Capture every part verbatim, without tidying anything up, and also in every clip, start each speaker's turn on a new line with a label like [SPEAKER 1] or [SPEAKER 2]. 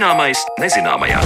[SPEAKER 1] Zināmais nezināmajā.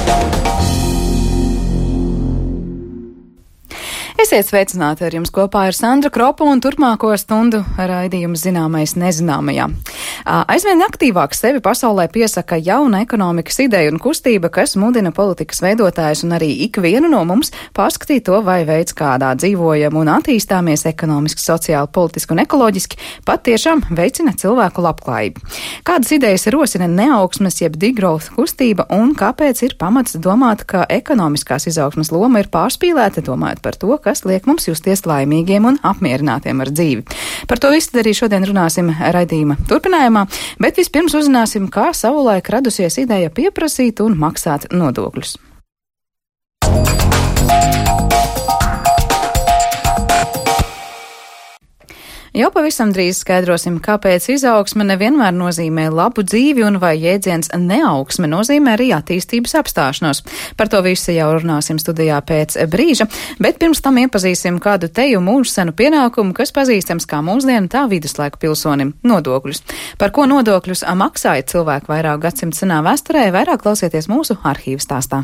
[SPEAKER 2] Esiet sveicināti, ar jums kopā ir Sandra Kropa un turpmāko stundu raidījums Zināmais nezināmajā. Aizvien aktīvāk sevi pasaulē piesaka jauna ekonomikas ideja un kustība, kas mudina politikas veidotājus un arī ikvienu no mums pārskatīt to, vai veids, kādā dzīvojam un attīstāmies ekonomiski, sociāli, politiski un ekoloģiski, pat tiešām veicina cilvēku labklājību. Kādas idejas rosina neaugsmes jeb degrowth kustība un kāpēc ir pamats domāt, ka ekonomiskās izaugsmes loma ir pārspīlēta, domājot par to, kas liek mums justies laimīgiem un apmierinātiem ar dzīvi. Par to visu arī šodien runāsim raidījuma turpinājumā, bet vispirms uzzināsim, kā savulaik radusies ideja pieprasīt un maksāt nodokļus. Jau pavisam drīz skaidrosim, kāpēc izaugsme nevienmēr nozīmē labu dzīvi un vai jēdziens neaugsme nozīmē arī attīstības apstāšanos. Par to visu jau runāsim studijā pēc brīža, bet pirms tam iepazīsim kādu teju mūžsenu pienākumu, kas pazīstams kā mūsdienu tā viduslaiku pilsonim - nodokļus. Par ko nodokļus maksāja cilvēki vairāk gadsimtu senā vēsturē, vairāk klausieties mūsu arhīvu stāstā.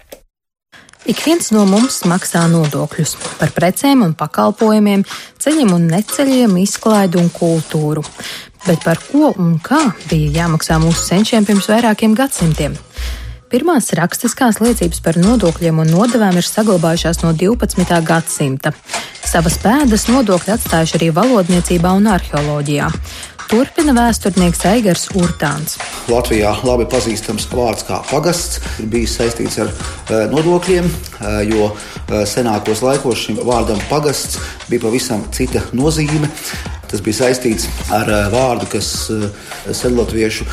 [SPEAKER 3] Ik viens no mums maksā nodokļus par precēm un pakalpojumiem, ceļiem un neceļiem, izklaidi un kultūru. Bet par ko un kā bija jāmaksā mūsu senčiem pirms vairākiem gadsimtiem? Pirmās rakstiskās liecības par nodokļiem un nodevām ir saglabājušās no divpadsmitā gadsimta. Savas pēdas nodokļi atstājuši arī valodniecībā un arheoloģijā. Turpina vēsturnieks Aigars Urtāns.
[SPEAKER 4] Latvijā labi pazīstams vārds kā pagasts ir bijis saistīts ar e, nodokļiem, e, jo e, senākos laikos šim vārdam pagasts bija pavisam cita nozīme. Tas bija saistīts ar e, vārdu, kas e, senlatviešu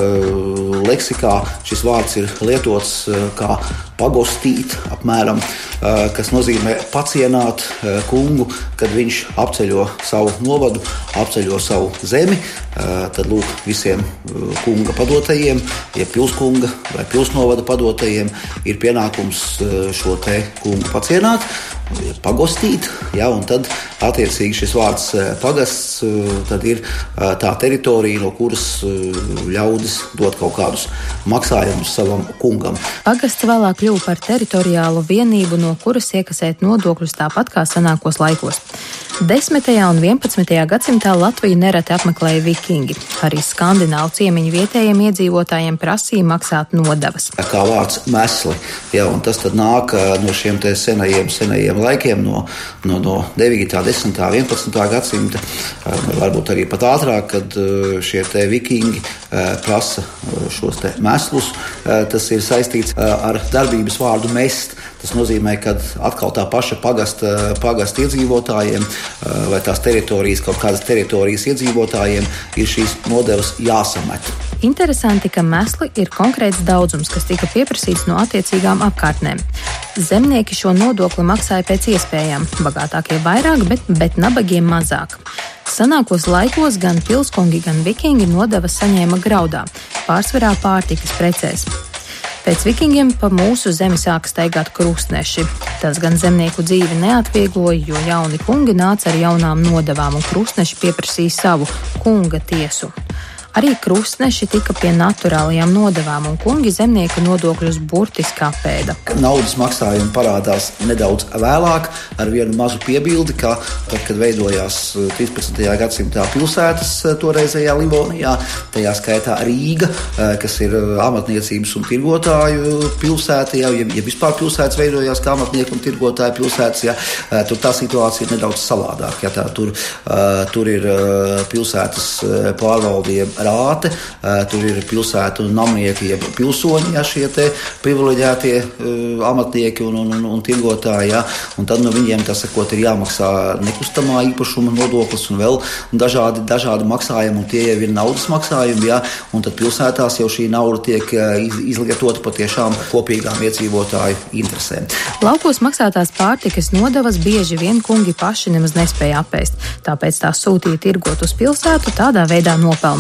[SPEAKER 4] e, leksikā šis vārds ir lietots e, kā pagostīt, apmēram, e, kas nozīmē pacienāt e, kungu, kad viņš apceļo savu novadu, apceļo savu zemi. Tad lūk, visiem kunga padotajiem, ja pilskunga vai pilsnovada padotajiem ir pienākums šo te kungu pacienāt, pagostīt, ja, un tad attiecīgi šis vārds pagasts tad ir tā teritorija, no kuras ļaudis dot kaut kādus maksājumus savam kungam.
[SPEAKER 3] Pagasts vēlāk kļuva par teritoriālu vienību, no kuras iekasēt nodokļus tāpat kā senākos laikos. desmitajā un vienpadsmitajā gadsimtā Latviju nereti apmeklēja vikingi. Arī skandināvu ciemiņu vietējiem iedzīvotājiem prasīja maksāt nodevas.
[SPEAKER 4] Kā vārds mesli, ja, un tas tad nāk no šiem te senajiem, senajiem laikiem, no, no, no devītā, desmitā, vienpadsmitā gadsimta, varbūt arī pat ātrāk, kad šie te vikingi prasa šos te meslus. Tas ir saistīts ar darbības vārdu mest. Tas nozīmē, ka atkal tā paša pagasta, pagasta iedzīvotājiem vai tās teritorijas, kaut kādas teritorijas iedzīvotājiem ir šīs nodevas jāsamet.
[SPEAKER 3] Interesanti, ka mesli ir konkrēts daudzums, kas tika pieprasīts no attiecīgām apkārtnēm. Zemnieki šo nodokli maksāja pēc iespējām, bagātākie vairāk, bet, bet nabagiem mazāk. Senākos laikos gan pilskungi, gan vikingi nodevas saņēma graudā, pārsvarā pārtikas precēs. Pēc vikingiem pa mūsu zemi sāka staigāt krustneši. Tas gan zemnieku dzīvi neatviegloja, jo jauni kungi nāca ar jaunām nodevām un krustneši pieprasīja savu kunga tiesu. Arī krustneši tika pie naturālajām nodevām, un kungi zemnieku nodokļus burtiski apēda.
[SPEAKER 4] Naudas maksājumi parādās nedaudz vēlāk, ar vienu mazu piebildi, ka tad, kad veidojās trīspadsmitajā gadsimtā pilsētas toreizējā Livonijā, tajā skaitā Rīga, kas ir amatniecības un tirgotāju pilsēta, ja, ja vispār pilsētas veidojās kā amatnieku un tirgotāju pilsētas, ja, tur tā situācija ir nedaudz savādāk. Ja, tā, tur, tur ir pilsētas pārvaldība rāte, tur ir pilsētu namnieki, jeb pilsoņi, ja, šie te privileģētie uh, amatnieki un, un, un, un tirgotāji, ja, un tad no viņiem, tā sakot, ir jāmaksā nekustamā īpašuma nodoklis un vēl dažādi, dažādi maksājumi, un tie jau ir naudas maksājumi, ja, un tad pilsētās jau šī nauda tiek iz, izlietota patiešām kopīgām iedzīvotāju interesēm.
[SPEAKER 3] Laukos maksātās pārtikas nodevas bieži vien kungi paši nemaz nespēja apēst, tāpēc tās sūtīja tirgot uz pilsētu, tādā veidā nopelnot.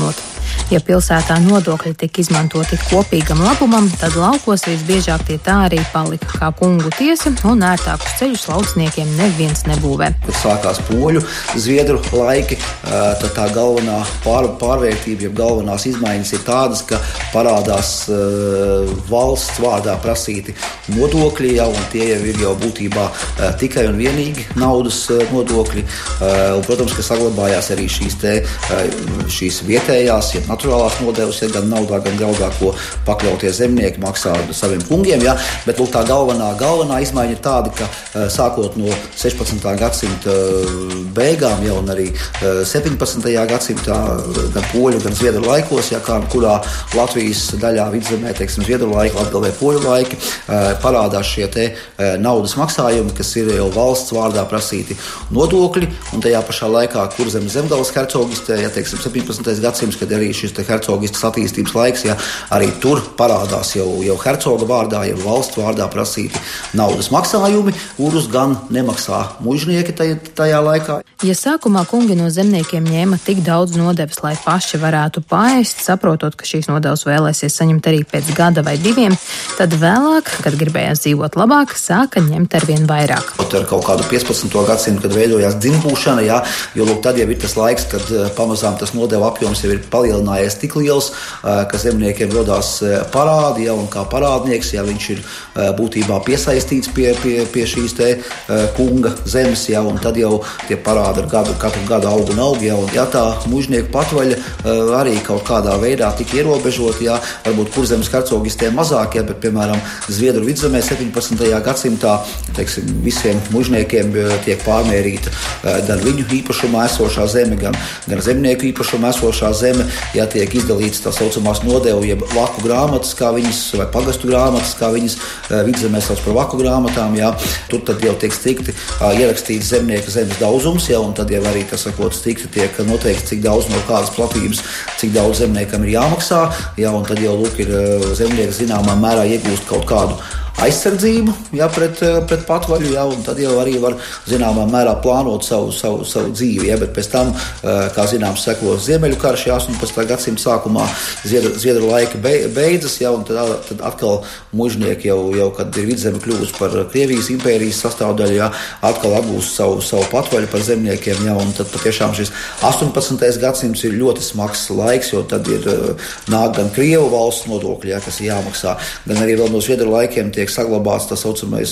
[SPEAKER 3] Ja pilsētā nodokļi tika izmantoti kopīgam labumam, tad laukos visbiežāk tie tā arī palika kā kungu tiesa un ērtākus ceļus lauksniekiem neviens nebūvē.
[SPEAKER 4] Kad sākās poļu, zviedru laiki, tad tā galvenā pār, pārvērtība, ja galvenās izmaiņas ir tādas, ka parādās uh, valsts vārdā prasīti nodokļi jau, un tie jau ir jau būtībā uh, tikai un vienīgi naudas uh, nodokļi. Uh, un, protams, ka saglabājās arī šīs, te, uh, šīs vietējās, ja naturālās nodevas, ja gan naudā, gan graudā, ko pakļautie zemnieki maksā saviem kungiem. Ja, bet lūk, tā galvenā, galvenā izmaiņa ir tāda, ka uh, sākot no sešpadsmitā gadsimta beigām, ja, un arī uh, septiņpadsmitajā gadsimtā, gan poļu, gan zviedru laikos, ja, kā, kurā Latvijas daļā vidzemē, teiksim, zviedru laiki, latgalē poļu laiki, parādās šie te naudas maksājumi, kas ir jau valsts vārdā prasīti nodokļi, un tajā pašā laikā, kur zem Zemgales hercogistē, ja, teiksim, septiņpadsmitais gadsimts, kad arī šis te hercogistas attīstības laiks, ja, arī tur parādās jau, jau hercoga vārdā, jau valsts vārdā prasīti naudas maksājumi, kurus gan nemaksā muižnieki tajā, tajā laikā.
[SPEAKER 3] Ja sākumā kungi no zemniekiem ņēma tik daudz nodevas, lai paši varētu paēst, saprotot, ka šīs nodevas vēlēsies saņemt arī pēc gada vai diviem, tad vēlāk, kad gribējās dzīvot labāk, sāka ņemt arvien vairāk.
[SPEAKER 4] Ar kaut kādu piecpadsmito gadsimtu, kad veidojās dzimbūšana, jā, jo lūk, tad jau ir tas laiks, kad pamazām tas nodeva apjoms jau ir palielinājies tik liels, ka zemniekiem rodās parādi, jā, un kā parādnieks, jā, viņš ir būtībā piesaistīts pie, pie, pie šīs te kunga zemes, jā, un tad jau tie parādi ar gadu, katru gadu aug un aug, jā, un ja tā muižnieku patvaļa arī kaut kādā veidā tika ierobežot, jā, varbūt kurzemes hercogistiem mazāk, jā, bet, piemēram, Zviedru vidzemē septiņpadsmitajā gadsimtā, teiksim, visiem muižniekiem tiek pārmērīta gan viņu īpašumā esošā zeme, gan, gan zemnieku īpašumā esošā zeme, jā, tiek izdalīts tā saucamās nodevu, jeb vaku grāmatas, kā viņas, vai pagastu grāmatas, kā viņas vidzemē sauc par vaku grāmatām, jā. Tur tad jau tiek strikti ierakstīts zemnieka zemes daudzums, jā, un tad jau arī, kas sakot, strikti tiek noteikts, cik daudz no kādas platības, cik daudz zemniekam ir jāmaksā, jā, un tad jau, lūk, ir zemnieks zināmā mērā iegūst kaut kādu aizsardzību, jā, pret, pret patvaļu, jā, un tad jau arī var zināmā mērā plānot savu, savu, savu dzīvi, jā, bet pēc tam, kā zināms, seko Ziemeļu karš, jā, astoņpadsmitā gadsimta sākumā Zviedru, Zviedru laika beidzas, jā, un tad, tad atkal muižnieki jau, jau, kad ir vidzeme kļūst par Krievijas impērijas sastāvdaļu, jā, atkal atgūst savu, savu patvaļu par zemniekiem, jā, un tad patiešām šis astoņpadsmitais gadsimts ir ļoti smags laiks, jo tad ir nāk gan Krievu valsts nodokļi, jā, kas ir jāmaksā, gan arī vēl no Zviedru laikiem tiek saglabāts tā saucamais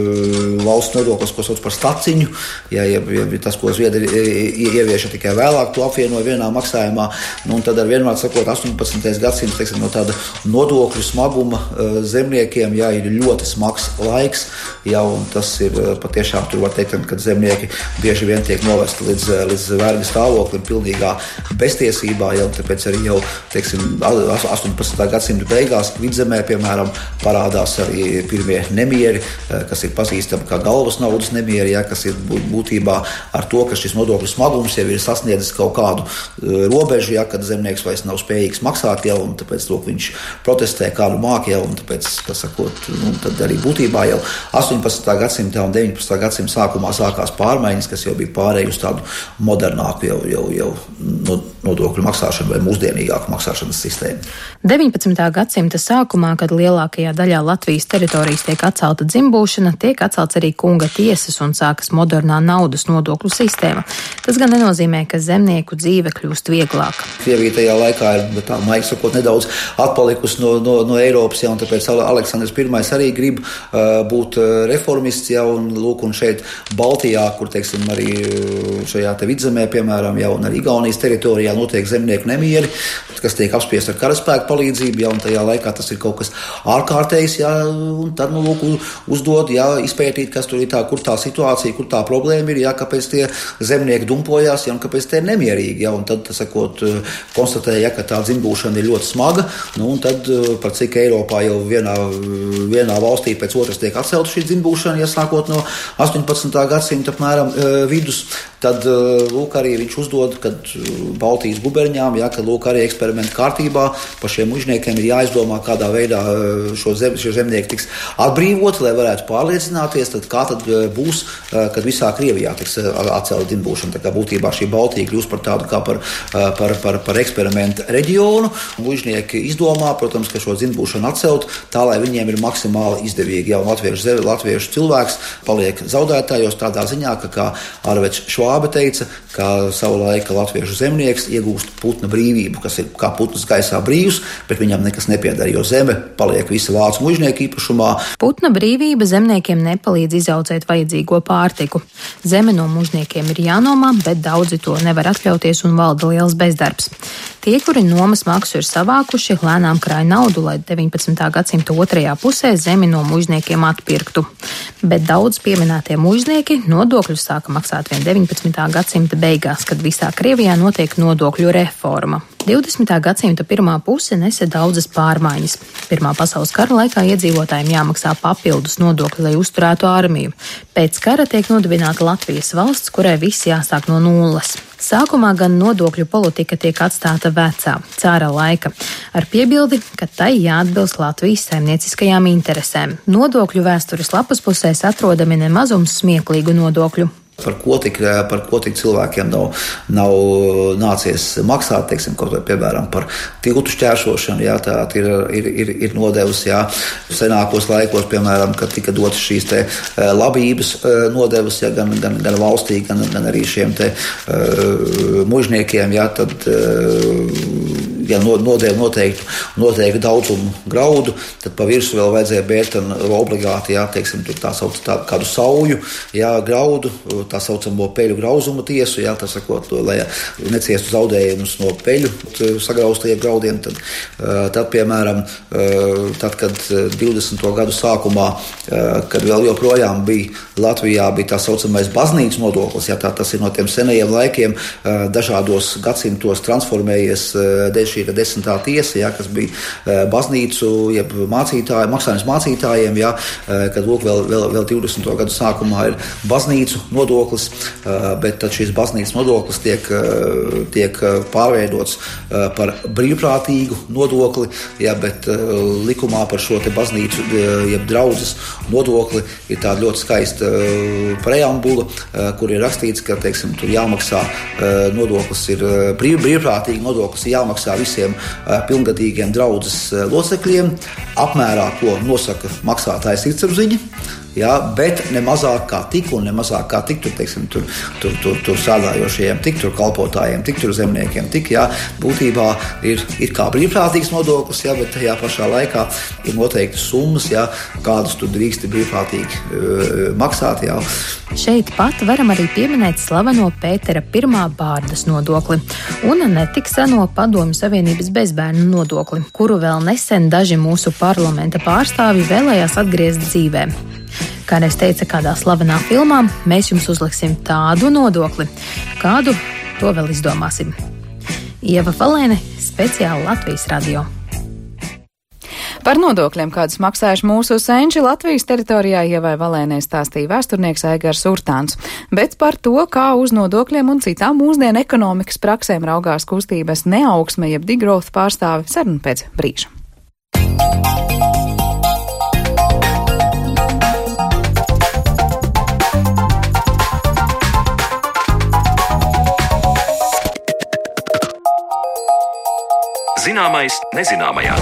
[SPEAKER 4] uh, valsts nodoklis, ko sauc par staciņu, ja, ja, ja tas, ko Zviedri ievieša tikai vēlāk, to apvienoja vienā maksājumā, nu, un tad ar vienmēr sakot, astoņpadsmitais gadsimts, teiksim, no tāda nodokļu smaguma uh, zemniekiem, jā, ir ļoti smags laiks, jā, un tas ir uh, patiešām, tur var teikt, kad zemnieki bieži vien tiek novesti līdz, līdz verga stāvoklim, pilnīgā beztiesībā, jā, un tāpēc arī jau, teiksim, astoņpadsmitā gadsimta beigās vidzemē, piemēram, parādās arī pirmie nemieri, kas ir pazīstami kā galvas naudas nemieri, ja, kas ir būtībā ar to, ka šis nodokļu smagums jau ir sasniedzis kaut kādu robežu, ja, kad zemnieks vairs nav spējīgs maksāt, ja, un tāpēc to, viņš protestē kādu māk, ja, un tāpēc, kas sakot, nu, tad arī būtībā jau astoņpadsmitā gadsimtā un deviņpadsmitā gadsimta sākumā sākās pārmaiņas, kas jau bija pārēju uz tādu modernāku jau, jau, jau nodokļu maksāšanu vai mūsdienīgāku maksāšanas sistēmu.
[SPEAKER 3] deviņpadsmitā gadsimta sākumā, kad lielākajā daļā Latvijas teritorijas tiek atcelta dzimbūšana, tiek atcelts arī kunga tiesas un sākas modernā naudas nodokļu sistēma. Tas gan nenozīmē, ka zemnieku dzīve kļūst vieglāka.
[SPEAKER 4] Krievija tajā laikā ir, tā maigi sakot, nedaudz atpalikusi no, no, no Eiropas, ja, un tāpēc Aleksandrs Pirmais arī grib uh, būt reformists, ja, un lūk, un šeit Baltijā, kur, teiksim, arī šajā te vidzemē, piemēram, ja, un arī Igaunijas teritorijā notiek zemnieku nemieri, kas tiek apspiesti ar karaspēku palīdzību, ja, un tajā laikā tas ir kaut kas ārkārtējs, ja, un tad, nu, lūk, uzdod, ja, izpētīt, kas tur ir tā, kur tā situācija, kur tā problēma ir, ja, kāpēc tie zemnieki dumpojās, ja, un kāpēc tie ir nemierīgi, ja, un tad, sakot, konstatēja, ja, ka tā dzimbūšana ir ļoti smaga, nu, un tad, par cik Eiropā jau vienā, vienā valstī pēc otras tiek atcelta šī dzimbūšana, ja, sākot no astoņpadsmitā gadsimta apmēram vidus, tad lūk arī viņš uzdod, kad Baltijas guberņām, jā, kad lūk arī eksperimenta kārtībā par šiem mužniekiem ir jāizdomā, kādā veidā šo zem, šie zemnieki tiks atbrīvoti, lai varētu pārliecināties, tad kā tad būs, kad visā Krievijā tiks atcelta dzimbūšana. Tā kā būtībā šī Baltija kļūst par tādu kā par, par, par, par eksperimenta reģionu. Mužnieki izdomā, protams, ka šo dzimbūšanu atcelt tā, lai viņiem ir maksimāli izdevīgi. Jā, latviešu, latviešu cilvēks paliek zaudētājos tādā ziņā, ka, kā Arveds Švābe teica, ka savulaika latviešu zemnieks iegūst putna brīvību, kas ir kā putns gaisā brīvs, bet viņam nekas nepieder, jo zeme paliek visa vācu mužnieku īpašumā.
[SPEAKER 3] Putna brīvība zemniekiem nepalīdz izaudzēt vajadzīgo pārtiku. Zeme no mužniekiem ir jānomā, bet daudzi to nevar atļauties un valda liels bezdarbs. Tie, kuri nomas maksu ir savākuši, lēnām krāj naudu, lai deviņpadsmitā gadsimta otrajā pusē zemi no mužniekiem atpirktu. Bet daudz pieminētie mužnieki nodokļus sāka maksāt vien deviņpadsmitā gadsimta beigās, kad visā Krievijā notiek nodokļu reforma. divdesmitā gadsimta pirmā puse nesa daudzas pārmaiņas. Pirmā pasaules kara laikā iedzīvotājiem jāmaksā papildus nodokļi, lai uzturētu armiju. Pēc kara tiek nodibināta Latvijas valsts, kurai viss jāsāk no nulles. Sākumā gan nodokļu politika tiek atstāta vecā, cara laika, ar piebildi, ka tai jāatbilst Latvijas saimnieciskajām interesēm. Nodokļu vēstures lapas pusēs atrodami nemazums smieklīgu nodokļu.
[SPEAKER 4] Par ko tik, par ko tik cilvēkiem nav, nav nācies maksāt, teiksim, kaut vai, piemēram, par tiltu šķēršošanu, jā, tā ir, ir, ir, ir nodevas, jā, senākos laikos, piemēram, kad tika dotas šīs te labības nodevas, jā, gan, gan, gan valstī, gan, gan arī šiem te uh, mužniekiem, jā, tad uh, ja nodeva noteiktu, noteiktu daudzumu graudu, tad pa virsu vēl vajadzēja bērt obligāti, jā, teiksim, tur tā sauc tā, kādu sauju, jā, graudu, tā saucamo peļu grauzuma tiesu, jā, tā sakot, lai neciestu zaudējumus no peļu sagraustajiem graudiem, tad, tad, piemēram, tad, kad divdesmito gadu sākumā, kad vēl joprojām bija Latvijā, bija tā saucamais baznīcas nodoklis, jā, tā, tas ir no tiem senajiem laikiem, dažādos gadsimtos transformējies dēļ šī desmitā tiesa, jā, kas bija baznīcu, jeb mācītāji, maksājums mācītājiem, jā, kad lūk vēl, vēl, vēl divdesmito gadu sākumā ir baznīcu nodoklis, bet tad šīs baznīcas nodoklis tiek, tiek pārveidots par brīvprātīgu nodokli, jā, bet likumā par šo te baznīcu, jeb draudzes nodokli ir tāda ļoti skaista preambula, kur ir rakstīts, ka, teiksim, tur jāmaksā nodoklis ir brīv, brīvprātīgi nodoklis ir jāmaksā visiem pilngadīgiem draudzes locekļiem, apmērā, ko nosaka maksātājs sirdsapziņa. Jā, bet ne mazāk kā tik un ne mazāk kā tik tur, teiksim, tur, tur, tur, tur strādājošajiem, tik tur kalpotājiem, tik tur zemniekiem, tik, jā, būtībā ir, ir kā brīvprātīgs nodoklis, jā, bet tajā pašā laikā ir noteikti summas, jā, kādas tu drīksti brīvprātīgi uh, maksāt, jā.
[SPEAKER 3] Šeit pat varam arī pieminēt slaveno Pētera pirmā bārdas nodokli un netik seno Padomju Savienības bezbērnu nodokli, kuru vēl nesen daži mūsu parlamenta pārstāvji vēlējās atgriezt dzīvē. Kā es teicu kādā slavenā filmā, mēs jums uzliksim tādu nodokli, kādu to vēl izdomāsim. Ieva Valēne, speciāli Latvijas radio.
[SPEAKER 2] Par nodokļiem, kādas maksājuši mūsu senči Latvijas teritorijā, Ievai Valēnē stāstīja vēsturnieks Aigars Urtāns. Bet par to, kā uz nodokļiem un citām mūsdienu ekonomikas praksēm raugās kustības neaugsme jeb degrowth pārstāvi, saruna pēc brīža.
[SPEAKER 1] Zināmais nezināmajā.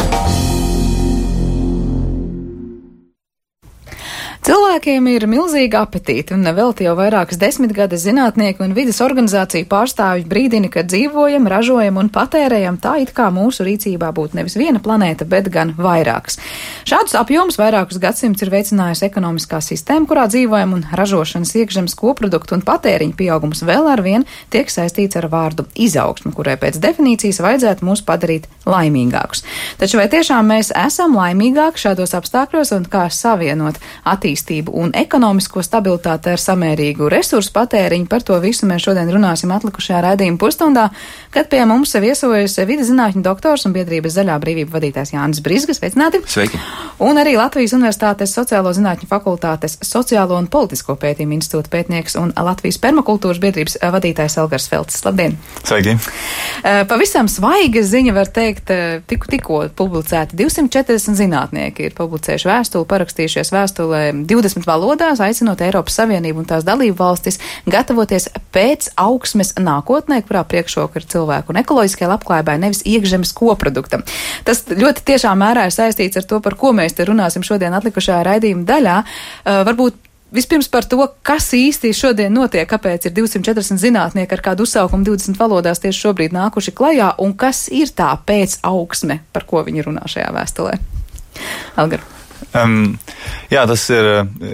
[SPEAKER 2] Cilvēkiem ir milzīga apetīte, un nevelti jau vairākas desmitgades zinātnieki un vides organizāciju pārstāvji brīdina, ka dzīvojam, ražojam un patērējam tā, it kā mūsu rīcībā būtu nevis viena planēta, bet gan vairākas. Šādus apjomus vairākus gadsimtus ir veicinājusi ekonomiskā sistēma, kurā dzīvojam, un ražošanas iekšzemes koproduktu un patēriņa pieaugums vēl ar vien tiek saistīts ar vārdu izaugsme, kurai pēc definīcijas vajadzētu mūs padarīt laimīgākus. Taču vai tiešām mēs esam laimīgāki šādos apstākļos un kā savienot attīstību attīstību un ekonomisko stabilitāti ar samērīgu resursu patēriņu. Par to visu mēs šodien runāsim atlikušajā raidījuma pusstundā, kad pie mums viesojas vides zinātņu doktors un biedrības Zaļā brīvība vadītājs Jānis Brizga. Sveicināti!
[SPEAKER 5] Sveiki!
[SPEAKER 2] Un arī Latvijas Universitātes Sociālo zinātņu fakultātes Sociālo un politisko pētījumu institūta pētnieks un Latvijas permakultūras biedrības vadītājs Elgars Felcis. Labdien!
[SPEAKER 5] Sveiki!
[SPEAKER 2] Pavisam svaiga ziņa, var teikt, tikko, tikko publicēta. divsimt četrdesmit zinātnieki ir publicējuši vēstuli, parakstījušies vēstulē divdesmit valodās, aicinot Eiropas Savienību un tās dalību valstis gatavoties pēc augsmes nākotnē, kurā priekšroka ir cilvēku un ekoloģiskai labklājībai, nevis iekšzemes koproduktam. Tas ļoti tiešām mērā ir saistīts ar to, par ko mēs te runāsim šodien atlikušajā raidījuma daļā. Uh, varbūt vispirms par to, kas īsti šodien notiek, kāpēc ir divsimt četrdesmit zinātnieki ar kādu uzsaukumu divdesmit valodās tieši šobrīd nākuši klajā, un kas ir tā pēc augsme, par ko viņi runā šajā vēstulē. Elgar.
[SPEAKER 5] Um, jā, tas ir,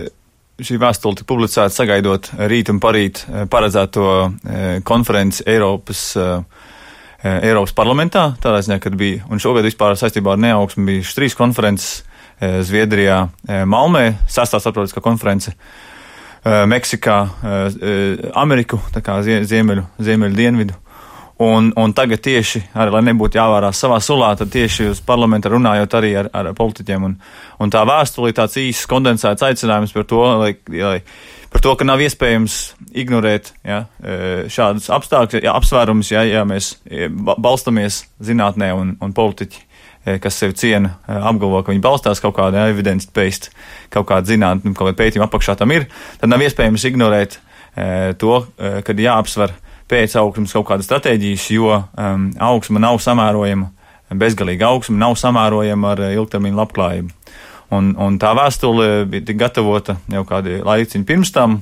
[SPEAKER 5] šī vēstule tika publicēta sagaidot rīt un parīt paredzēto konferenci Eiropas, Eiropas parlamentā, tādā ziņā, kad bija, un šogad vispār saistībā ar neaugsmi bija trīs konferences, Zviedrijā, Malmē, sestā starptautiskā konference, Meksikā, Ameriku, tā kā ziemeļu, ziemeļu dienvidu. Un, un tagad tieši, arī, lai nebūtu jāvārās savā sulā, tad tieši uz parlamentu runājot arī ar, ar politiķiem. Un, un tā vēstule ir tāds īsts kondensēts aicinājums par to, lai, lai, par to, ka nav iespējams ignorēt ja, šādus apstākļus, ja, apsvērumus, ja, ja mēs balstamies zinātnē un, un politiķi, kas sevi ciena, apgalvo, ka viņi balstās kaut kādā evidence-based, kaut kāda zinātne, kaut kāda pētījuma apakšā tam ir, tad nav iespējams ignorēt e, to, e, kad jāapsver pēc augsmes kaut kāda stratēģijas, jo um, augsme nav samērojama, bezgalīga augsme nav samērojama ar ilgtermiņu labklājību. Un, un tā vēstule bija tik gatavota jau kādi laiciņi pirms tam,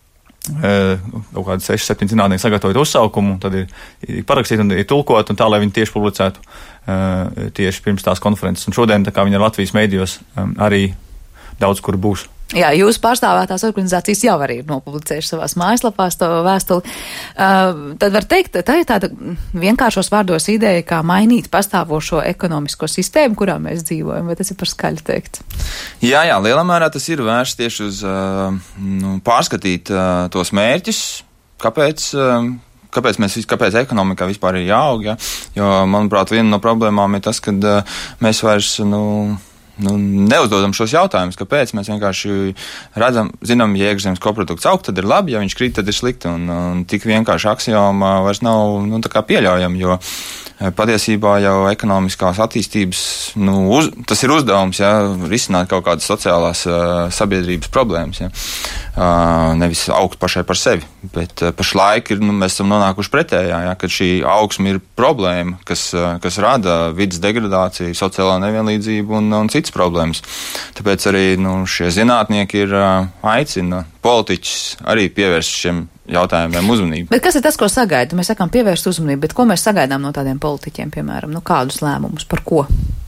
[SPEAKER 5] kaut kādi seši, septiņi zinātnieki sagatavot uzsaukumu, tad ir, ir parakstīti un ir tulkot, un tā, lai viņi tieši publicētu uh, tieši pirms tās konferences. Un šodien, tā kā viņi ir Latvijas mēdījos, um, arī daudz kur būs.
[SPEAKER 2] Jā, jūsu pārstāvētās organizācijas jau arī ir nopublicējuši savās mājaslapās to vēstuli. Uh, tad var teikt, tā ir tāda vienkāršos vārdos ideja, kā mainīt pastāvošo ekonomisko sistēmu, kurā mēs dzīvojam, vai tas ir par skaļu teikt?
[SPEAKER 6] Jā, jā, lielā mērā tas ir vērsts tieši uz uh, nu, pārskatīt uh, tos mērķus, kāpēc... Uh, Kāpēc, mēs, kāpēc ekonomikā vispār ir jāaug, ja? Jo, manuprāt, viena no problēmām ir tas, ka uh, mēs vairs, nu, nu, neuzdodam šos jautājumus, kāpēc mēs vienkārši redzam, zinām, ja iekšzemes koprodukts aug, tad ir labi, ja viņš krīt, tad ir slikti, un, un tik vienkārši aksioma vairs nav, nu, tā kā pieļaujama, jo patiesībā jau ekonomiskās attīstības, nu, uz, tas ir uzdevums, ja, risināt kaut kādas sociālās uh, sabiedrības problēmas, ja, uh, nevis augt pašai par sevi, bet uh, pašlaik ir, nu, mēs esam nonākuši pretējā, ja, kad šī augsme ir problēma, kas, uh, kas rada vidas degradāciju, sociālā nevienlīdzību un, un citas problēmas. Tāpēc arī, nu, šie zinātnieki ir uh, aicina politiķus arī pievērst šiem jautājumiem uzmanību.
[SPEAKER 2] Bet kas ir tas, ko sagaida? Mēs sakām pievērst uzmanību, bet ko mēs sagaidām no tādiem politiķiem, piemēram? Nu, kādus lēmumus, par ko?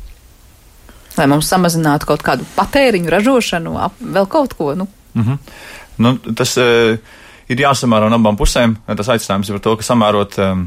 [SPEAKER 2] Lai mums samazinātu kaut kādu patēriņu, ražošanu, ap, vēl kaut ko, nu?
[SPEAKER 5] Mm-hmm. Nu, tas uh, ir jāsamēro no abām pusēm. Tas aicinājums ir par to, ka samērot um,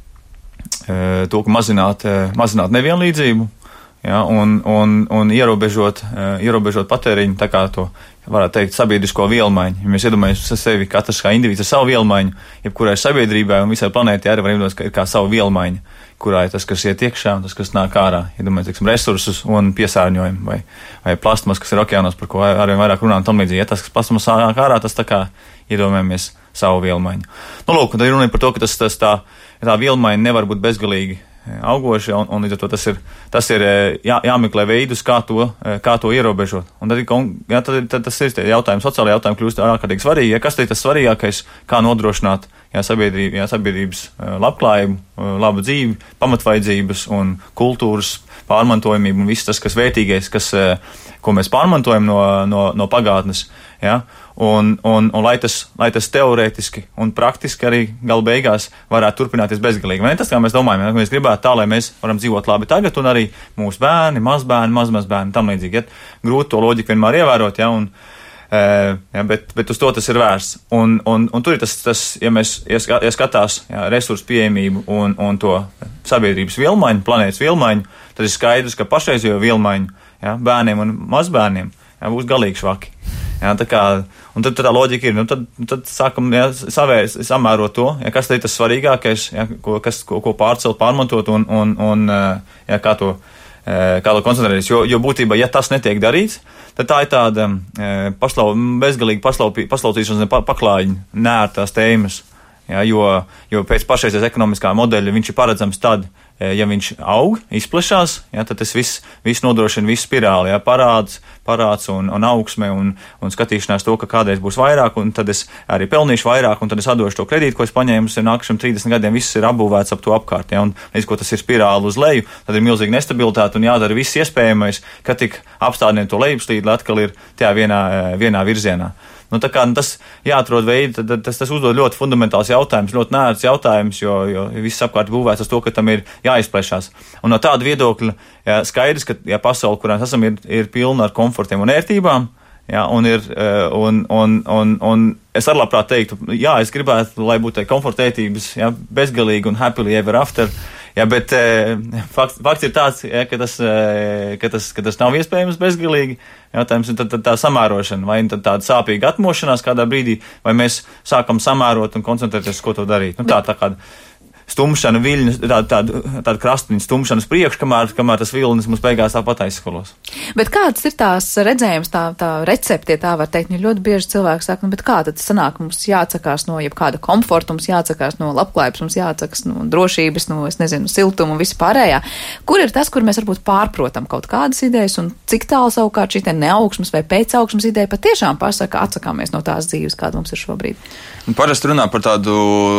[SPEAKER 5] uh, to, ka mazināt, uh, mazināt nevienlīdzību, ja, un, un, un ierobežot, uh, ierobežot patēriņu, tā kā to varētu teikt, sabiedrisko vielmaiņu. Ja mēs iedomājamies ar sevi, katrs kā individs ar savu vielmaiņu, jebkurai sabiedrībai un visai planētai arī var iedomāties, ka ir kā savu vielmaiņu, kurā ir tas, kas iet iekšā un tas, kas nāk ārā. Iedomājamies, teiksim, resursus un piesārņojumu vai, vai plastmas, kas ir okeānos, par ko arī vairāk runā un tam līdzīgi. Ja tas, kas plastmas nāk ārā, tas tā kā iedomājamies savu vielmaiņu. Nu, lūk, un tad ir runa par to, ka tas, tas tā, tā vielmaiņa nevar būt bezgalīgi augoši, un, un līdz ar to tas ir, tas ir jā, jāmeklē veidus, kā to, kā to ierobežot. Un tad, jā, tad, tad tas ir jautājums, sociālai jautājumi kļūst ārkārtīgi svarīgi. Ja, kas ir tas svarīgākais, kā nodrošināt jā, sabiedrība, jā, sabiedrības labklājību, labu dzīvi, pamatvajadzības un kultūras pārmantojamību un viss tas, kas vērtīgais, kas, ko mēs pārmantojam no, no, no pagātnes. Ja? Un, un, un lai, tas, lai tas teorētiski un praktiski arī gala beigās varētu turpināties bezgalīgi. Vai ne tas, kā mēs domājam, ja? Mēs gribētu tā, lai mēs varam dzīvot labi tagad, un arī mūsu bērni, mazbērni, mazmazbērni, tam līdzīgi. Ja? Grūti to loģiku vienmēr ievērot, ja? Un, ja, bet, bet uz to tas ir vērsts. Un, un, un tur ir tas, tas ja mēs ieskatās ja, resursu pieejamību un, un to sabiedrības vielmaiņu, planētas vielmaiņu, tad ir skaidrs, ka pašreizējo vielmaiņu ja, bērniem un mazbērniem ja, būs galīgi švaki. Jā, tā kā, un tad, tad tā loģika ir, nu tad, tad sākam jā, savērs, samērot to, jā, kas tad ir tas svarīgākais, jā, ko, kas, ko, ko pārcelt, pārmantot un, un, un jā, kā to, kā to koncentrēties. Jo, jo būtībā, ja tas netiek darīts, tad tā ir tāda paslau, bezgalīga paslaucīšanas paklājiņa, nērtās tēmas. Ja, jo, jo pēc pašreizējās ekonomiskā modeļa viņš ir paredzams tad, ja viņš aug, izplešās, ja, tad tas viss, viss nodrošina visu spirāli, ja, parāds, parāds un, un augsme un, un skatīšanās to, ka kādreiz būs vairāk, un tad es arī pelnīšu vairāk, un tad es atdošu to kredītu, ko es paņēmu, un nākušiem trīsdesmit gadiem viss ir apbūvēts ap to apkārt, ja, un līdz ko tas ir spirāli uz leju, tad ir milzīga nestabilitāte un jādara viss iespējamais, ka tik apstādināt to lejupslīdi, lai atkal ir tajā vienā, vienā virzienā. Nu, tā kā nu, tas jāatrod veidi, tad, tad tas, tas uzdod ļoti fundamentāls jautājums, ļoti nērts jautājums, jo, jo viss apkārt būvēts uz to, ka tam ir jāizplešās. Un no tāda viedokļa jā, skaidrs, ka jā, pasauli, kurā mēs esam, ir, ir pilna ar komfortiem un ērtībām, jā, un, ir, un, un, un, un es arī labprāt teiktu, jā, es gribētu, lai būtu komforta ērtības, jā, bezgalīgi un happily ever after. Jā, bet e, fakts, fakts ir tāds, ja, ka, tas, e, ka, tas, ka tas nav iespējams bezgalīgi. Jautājums ir tad, tad tā samērošana, vai tad tāda sāpīga atmošanās kādā brīdī, vai mēs sākam samērot un koncentrēties, ko to darīt. Nu, tā, tā kāda stumšana, viļņas, tāda, tāda, tāda krastiņa stumšanas priekš, kamēr, kamēr tas vilnis mums beigās tāpat aizskolos.
[SPEAKER 2] Bet kāds ir tās redzējums, tā, tā recepti, tā var teikt, ļoti bieži cilvēki saka, nu, bet kā tad sanāk, mums jāatsakās no jebkāda komforta, mums jāatsakās no labklājības, mums jāatsakās no drošības, no, es nezinu, siltuma un vispārējā. Kur ir tas, kur mēs varbūt pārprotam kaut kādas idejas un cik tālu savukārt šī te neaugsmas vai pēcaugsmas ideja patiešām pasaka, atsakāmies no tās dzīves, kāda mums ir šobrīd?
[SPEAKER 6] Parasti runā par tādu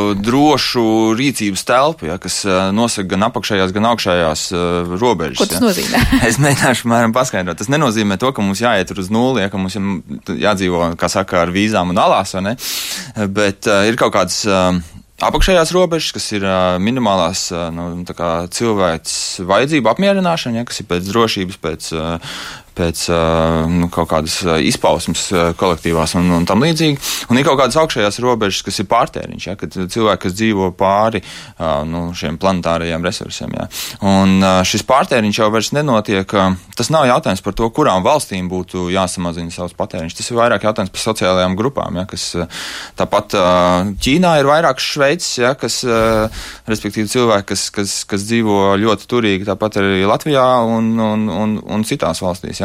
[SPEAKER 6] drošu rīcības telpu, ja, kas nosaka gan apakšējās, gan augšējās uh, robežas.
[SPEAKER 2] Ko tas
[SPEAKER 6] ja.
[SPEAKER 2] nozīmē?
[SPEAKER 6] Es mēģināšu mēram paskaidrot. Tas nenozīmē to, ka mums jāiet uz nulli, ja, ka mums jādzīvo, kā saka, ar vīzām un alās, vai ne? Bet uh, ir kaut kāds uh, apakšējās robežas, kas ir uh, minimālās uh, nu, tā kā cilvēks vajadzību apmierināšana, ja, kas ir pēc drošības, pēc uh, pēc nu, kaut kādas izpausmes kolektīvās un, un tam līdzīgi. Un ir kaut kādas augšējās robežas, kas ir pārtēriņš, ja, kad cilvēki, kas dzīvo pāri nu, šiem planetārajiem resursiem. Ja. Un šis pārtēriņš jau vairs nenotiek. Tas nav jautājums par to, kurām valstīm būtu jāsamazina savs patēriņš. Tas ir vairāk jautājums par sociālajām grupām, ja, kas tāpat Ķīnā ir vairākas Šveices, ja, kas, respektīvi cilvēki, kas, kas, kas dzīvo ļoti turīgi, tāpat arī Latvijā un, un, un, un citās valstīs. Ja.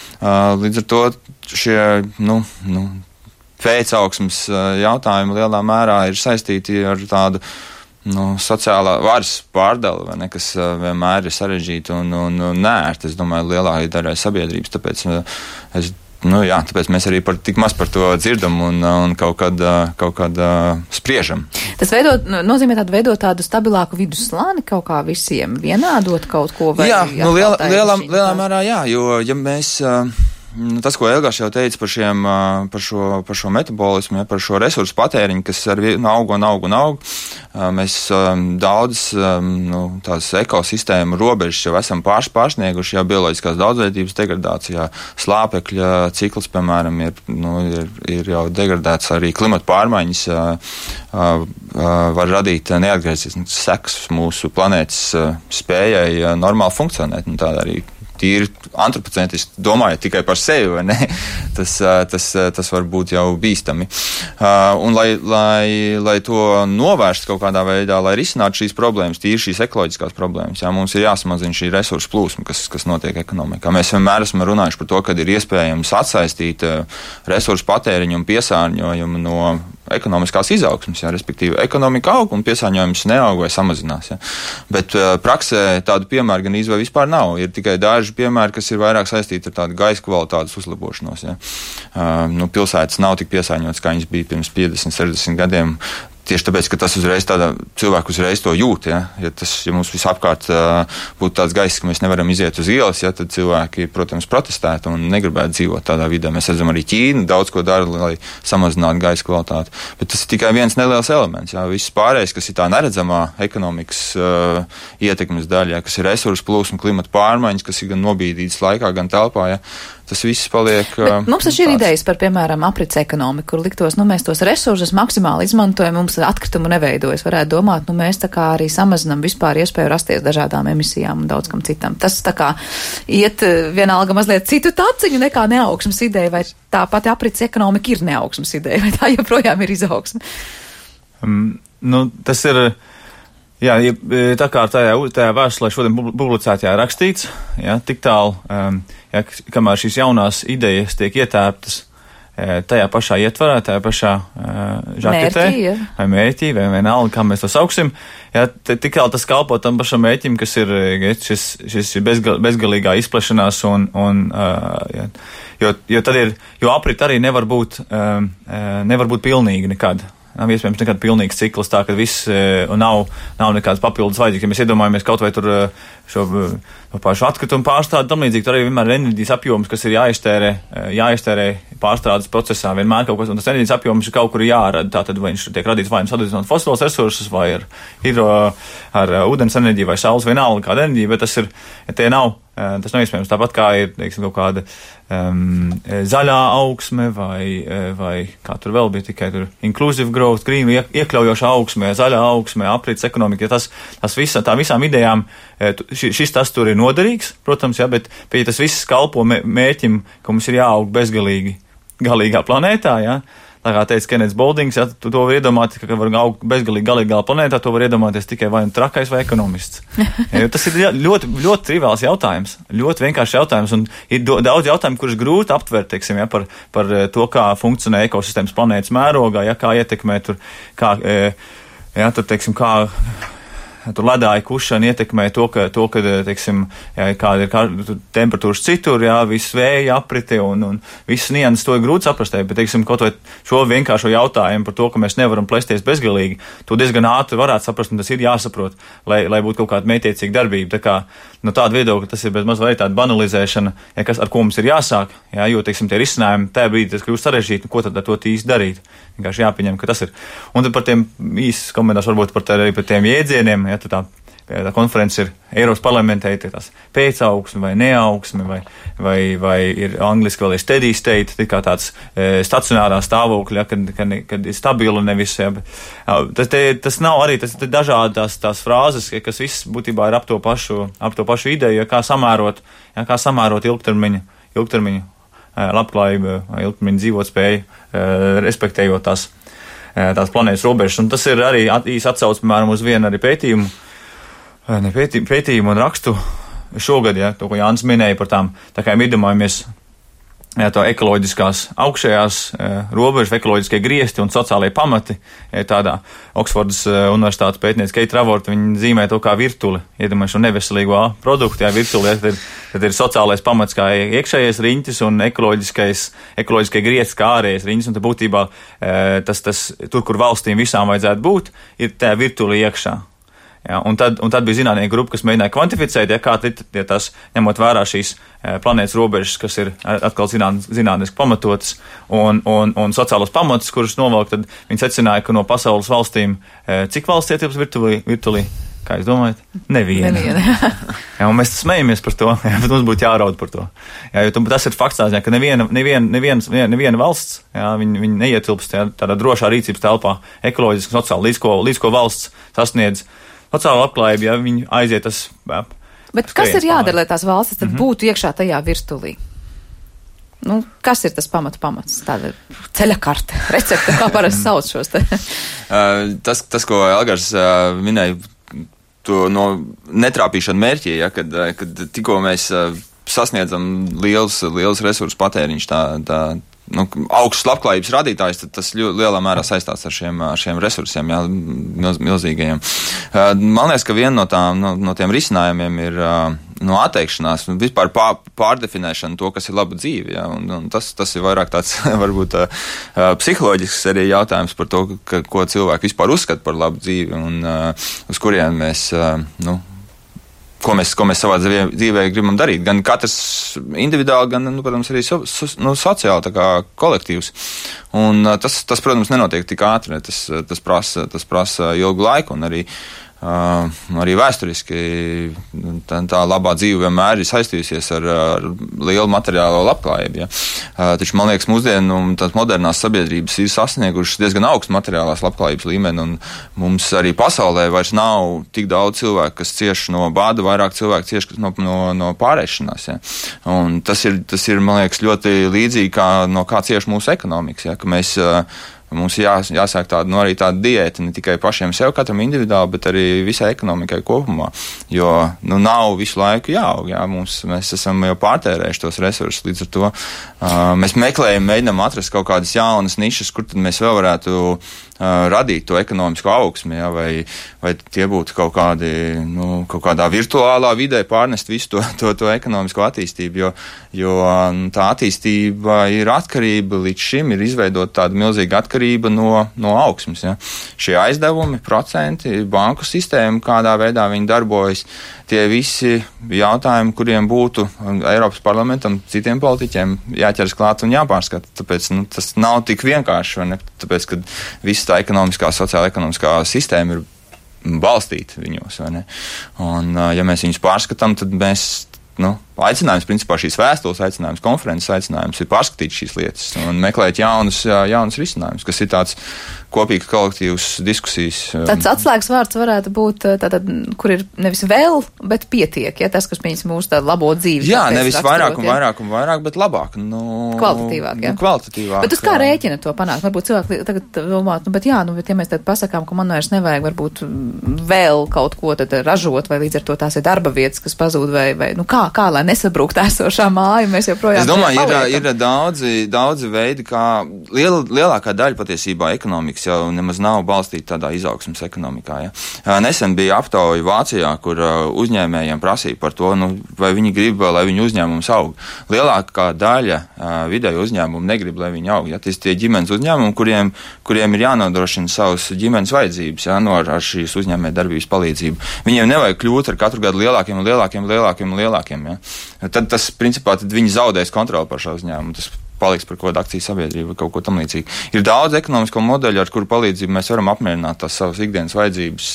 [SPEAKER 6] Līdz ar to šie nu, nu, pēcaugsmes jautājumi lielā mērā ir saistīti ar tādu nu, sociālā varas pārdali, vai ne, kas vienmēr ir sarežģīta un, un, un nērta, es domāju, lielākai daļai sabiedrības. Tāpēc, es, nu, jā, tāpēc mēs arī par, tik maz par to dzirdam un, un kaut kad, kaut kad spriežam.
[SPEAKER 2] Tas veidot, nozīmē tādu veidot tādu stabilāku vidusslāni kaut kā visiem, vienādot kaut ko vai...
[SPEAKER 6] Jā, nu, lielā, lielā, lielā mērā jā, jo ja mēs... Tas, ko Elgars jau teica par, šiem, par, šo, par šo metabolismu, ja, par šo resursu patēriņu, kas ar vienu aug un aug un aug, mēs daudz nu, tās ekosistēmu robežas jau esam pārš, pārsnieguši, jau bioloģiskās daudzveidības degradācijā, slāpekļa cikls, piemēram, ir, nu, ir, ir jau degradēts, arī klimata pārmaiņas var radīt neatgriezīskas sekas mūsu planētas spējai normāli funkcionēt, un tāda arī tīri antropocentiski domājot tikai par sevi, vai ne? Tas, tas, tas var būt jau bīstami. Un lai, lai, lai to novērst kaut kādā veidā, lai risinātu šīs problēmas, tīri šīs ekoloģiskās problēmas, jā, mums ir jāsamazina šī resursu plūsma, kas, kas notiek ekonomikā. Mēs vienmēr esam runājuši par to, ka ir iespējams atsaistīt resursu patēriņu un piesārņojumu no ekonomiskās izaugsmes, jā, respektīvi ekonomika aug un piesārņojums neaug vai samazinās. Jā. Bet uh, praksē tādu piemēru gan izvēl vispār nav. Ir tikai daži piemēri, kas ir vairāk saistīti ar tādu gaisa kvalitātes uzlabošanos. Jā. Uh, nu, pilsētas nav tik piesārņotas, kā viņas bija pirms piecdesmit, sešdesmit gadiem. Tieši tāpēc, ka tas uzreiz tādā cilvēku uzreiz to jūt, ja, ja, tas, ja mums visapkārt uh, būtu tāds gaiss, ka mēs nevaram iziet uz ielas, ja, tad cilvēki, protams, protestētu un negribētu dzīvot tādā vidē. Mēs redzam arī Ķīnu daudz ko dara, lai samazinātu gaisa kvalitāti. Bet tas ir tikai viens neliels elements, ja, viss pārējais, kas ir tā neredzamā ekonomikas uh, ietekmes daļa, ja, kas ir resursu plūsma, klimata pārmaiņas, kas ir gan nobīdītas laikā, gan telpā, ja, tas viss paliek.
[SPEAKER 2] Bet mums taču ir idejas par, piemēram, aprits ekonomiku, kur liktos, nu, mēs tos resursus maksimāli izmantojam, mums atkritumu neveidojas. Varētu domāt, nu, mēs tā kā arī samazinam vispār iespēju rasties dažādām emisijām un daudz kam citam. Tas tā kā iet vienalga mazliet citu taciņu nekā neaugsmas ideja, vai tā pati aprits ekonomika ir neaugsmas ideja, vai tā joprojām ir izaugsme?
[SPEAKER 5] Um, nu, tas ir... Jā, tā kā tajā, tajā vēstulē šodien publicētajā rakstīts, jā, tik tālu, um, jā, kamēr šīs jaunās idejas tiek ietērptas tajā pašā ietvarā, tajā pašā uh, žaketē, mērķī, ja. vai mērķī, vai vienalga, kā mēs to sauksim, jā, tik tālu tas kalpo tam pašam mērķim, kas ir šis, šis bezgal, bezgalīgā izplešanās, un, un uh, jā, jo, jo tad ir, jo aprit arī nevar būt, um, nevar būt pilnīgi nekad. Nav iespējams nekad pilnīgs cikls, tā, ka viss un nav, nav nekāds papildus vajadzīgs. Ja mēs iedomājamies kaut vai tur šo, šo pašu atkritumu pārstrādi, tam līdzīgi tur arī vienmēr ir enerģijas apjoms, kas ir jāiztērē, jāiztērē pārstrādes procesā. Vienmēr kaut kas, un tas enerģijas apjoms ir kaut kur jārada. Tātad vai viņš tiek radīts vai nu sadedzinot fosilos resursus, vai ar hidro, ar ūdens enerģiju, vai saules, vienalga kāda enerģija, bet tas ir, ja tie nav, tas nav iespējams. Tāpat kā ir, teiksim, kaut kāda um, zaļā augsme, vai, vai kā tur vēl bija, tikai tur inclusive growth, green, iekļaujoša augsme, zaļā augsme, aprits ekonomika, ja tas, tas visa, tā visām idejām, šis tas tur ir noderīgs, protams, jā, bet ja tas viss kalpo mērķim, ka mums ir jāaug bezgalīgi, galīgā planētā, jā, tā kā teica Kenets Boldings, ja, tu to var iedomāt, ka var augt bezgalīgi galīgā planētā, to var iedomāties tikai vai nu trakais vai ekonomists. Ja, tas ir ļoti, ļoti triviāls jautājums, ļoti vienkāršs jautājums, un ir do, daudz jautājumu, kurus grūti aptvert, teiksim, ja, par, par to, kā funkcionē ekosistēmas planētas mērogā, ja, kā ietekmē tur, kā, ja, tur, teiksim, kā tur ledāja kušana ietekmē to, ka, to, ka teiksim, jā, kāda ir kā, temperatūras citur, jā, viss vēja aprite un, un viss nianses, to ir grūti saprast, bet, teiksim, kaut vai šo vienkāršo jautājumu par to, ka mēs nevaram plesties bezgalīgi, to diezgan ātri varētu saprast, un tas ir jāsaprot, lai, lai būtu kaut kāda mētiecīga darbība. Tā kā, no tāda viedokļa tas ir bez maz vai tāda banalizēšana, ja, kas, ar ko mums ir jāsāk, jā, jo, teiksim, tie risinājumi, tajā brīdī tas kļūst sarežģīti, ko tad ar to īsti darīt. Vienkārši jāpieņem, ka tas ir. Un tad par tiem īsts komentārs varbūt par, tā, par tiem jēdzieniem, ja, tā, tā konferences ir Eiropas parlamentē, ir tās pēcaugsme vai neaugsme, vai, vai, vai ir angliski vēl ir steady state, tā kā tāds e, stacionārā stāvokļa, ja, kad, kad, kad ir stabila nevis. Ja, tas, te, tas nav arī tas dažādi tās, tās frāzes, kas viss būtībā ir ap to pašu, ap to pašu ideju, ja, kā samērot, ja, kā samērot ilgtermiņa, ilgtermiņa labklājību, ilgtermiņa dzīvotspēju, respektējot tās, tās planētas robežas. Un tas ir arī īsi atsauc, piemēram, uz vienu arī pētījumu, ne pētījumu, pētījumu un rakstu šogad, ja, to, ko Jānis minēja par tām, tā kā iedomājamies, jā, tā ekoloģiskās augšējās e, robežas, ekoloģiskie griesti un sociālajie pamati. E, tādā Oksfordas e, universitātes pētniece Keita Ravorta, viņa zīmē to kā virtuli, iedomājuši šo neveselīgo produktu, jā, virtuli, ja, tad, tad ir sociālais pamats kā iekšējais riņķis un ekoloģiskais, ekoloģiskie griesti kā ārējais riņķis, un tad būtībā e, tas, tas, tur, kur valstīm visām vajadzētu būt, ir tā virtuli iekšā. Ja, un, tad, un tad bija zinātnieku grupa, kas mēģināja kvantificēt, ja, kā ja tas, ņemot vērā šīs e, planētas robežas, kas ir atkal zināt, zinātniski pamatotas, un, un, un sociālos pamatus, kurus novelk, tad viņi secināja, ka no pasaules valstīm, e, cik valsts ietilps virtulī, virtulī, kā jūs domājat? Neviena. Neviena. Ja, un mēs smējamies par to, ja, bet mums būtu jāraud par to. Ja, jo tas ir fakts tāds, ja, ka neviena, neviena, neviena, neviena valsts, ja, viņi, viņi neietilpst ja, tādā drošā rīcības telpā, ekoloģiski, sociāli, līdz ko, līdz ko valsts sasniedz sociāla labklājība, ja viņi aiziet tas. Jā,
[SPEAKER 2] bet kas ir jādara, lai tās valstis tad mm-hmm. būtu iekšā tajā virtulī? Nu, kas ir tas pamatu pamats? Tāda ceļa karte, recepte, kā parasti sauc šos te?
[SPEAKER 6] uh, tas, tas, ko Elgars uh, minēja, to no netrāpīšana mērķī, ja, kad, kad tikko mēs uh, sasniedzam liels, liels resursu patēriņš, tā, tā nu, augsts labklājības radītājs, tad tas ļoti lielā mērā saistās ar šiem, ar šiem resursiem, jā, milz, milzīgajiem. Man liekas, ka viena no, tām, no, no tiem risinājumiem ir no atteikšanās, vispār pār, pārdefinēšana to, kas ir laba dzīve, jā, un, un tas, tas ir vairāk tāds, varbūt, psiholoģisks arī jautājums par to, ka, ko cilvēki vispār uzskata par labu dzīvi, un uz kuriem mēs, nu, Ko mēs, ko mēs savā dzīvē, dzīvē gribam darīt. Gan katrs individuāli, gan, nu, protams, arī so, so, nu, sociāli, tā kā kolektīvs. Un tas, tas, protams, nenotiek tik ātri, tas, tas, prasa, tas prasa ilgu laiku, un arī Uh, arī vēsturiski tā, tā labā dzīve vienmēr ir saistījusies ar, ar lielu materiālo labklājību. Ja? Uh, taču, man liekas, mūsdienu tās modernās sabiedrības ir sasniegušas diezgan augstu materiālās labklājības līmeni, un mums arī pasaulē vairs nav tik daudz cilvēku, kas cieš no bāda, vairāk cilvēku cieš no, no, no pārēšanās. Ja? Un tas ir, tas ir, man liekas, ļoti līdzīgi, kā, no kā cieš mūsu ekonomikas. Ja? Ka mēs, uh, Mums jā, jāsāk tāda, nu, arī tāda diēta ne tikai pašiem sev, katram individuāli, bet arī visai ekonomikai kopumā. Jo nu, nav visu laiku jāaug. Jā. Mums, mēs esam jau pārtērējuši tos resursus. Līdz ar to uh, mēs meklējam, mēģinām atrast kaut kādas jaunas nišas, kur tad mēs vēl varētu uh, radīt to ekonomisko augsmi. Jā, vai, vai tie būtu kaut, kādi, nu, kaut kādā virtuālā vidē pārnest visu to, to, to ekonomisko attīstību. Jo, jo tā attīstība ir atkarība, līdz šim ir izveidota tāda milzīga atkarība no, no augsmes. Ja. Šie aizdevumi, procenti, banku sistēma, kādā veidā viņi darbojas, tie visi jautājumi, kuriem būtu Eiropas parlamentam, citiem politiķiem jāķers klāt un jāpārskata. Tāpēc nu, tas nav tik vienkārši, vai ne? Tāpēc, ka visa tā ekonomiskā, sociāla ekonomiskā sistēma ir balstīta viņos, vai ne? Un, ja mēs viņus pārskatām, tad mēs nu, aicinājums, principā šīs vēstules aicinājums, konferences aicinājums ir pārskatīt šīs lietas un meklēt jaunus, jaunus risinājumus, kas ir tāds kopīgs kolektīvs diskusijas.
[SPEAKER 2] Tāds atslēgas vārds varētu būt tātad, kur ir nevis vēl, bet pietiek, ja tas, kas pieņems mūsu tādu labo dzīvi.
[SPEAKER 6] Jā, nevis vairāk un vairāk un vairāk, bet labāk. Nu,
[SPEAKER 2] kvalitatīvāk, jā.
[SPEAKER 6] Nu, kvalitatīvāk.
[SPEAKER 2] Bet uz kā rēķina to panākt? Varbūt cilvēki tagad domā, nu, bet jā, nu, bet ja mēs tad pasakām, ka man vairs nevajag varbūt vēl kaut ko tad ražot, vai līdz ar to tās ir darba vietas, kas pazūd, vai, vai nu kā, kā, lai nesabrūkt esošā māja, mēs joprojām.
[SPEAKER 6] Es domāju, ir, ir daudzi, daudzi veidi, kā liela, lielākā daļa patiesībā ekonomikas jau nemaz nav balstīta tādā izaugsmas ekonomikā. Ja. Nesen bija aptauja Vācijā, kur uzņēmējiem prasīja par to, nu, vai viņi grib, lai viņu uzņēmums aug. Lielākā daļa vidēju uzņēmumu negrib, lai viņi aug. Ja. Tas tie ģimenes uzņēmumi, kuriem, kuriem ir jānodrošina savas ģimenes vajadzības, ja, no ar, ar šīs uzņēmē darbības palīdzību. Viņiem nevajag kļūt ar katru gadu lielākiem, lielākiem, lielākiem, lielākiem. Ja. Tad tas, principā, tad viņi zaudēs kontroli par šo uzņēmumu. Tas paliks par kaut kādu akciju sabiedrību vai kaut ko tam līdzīgu. Ir daudz ekonomisko modeļu, ar kuru palīdzību mēs varam apmierināt tās savas ikdienas vajadzības,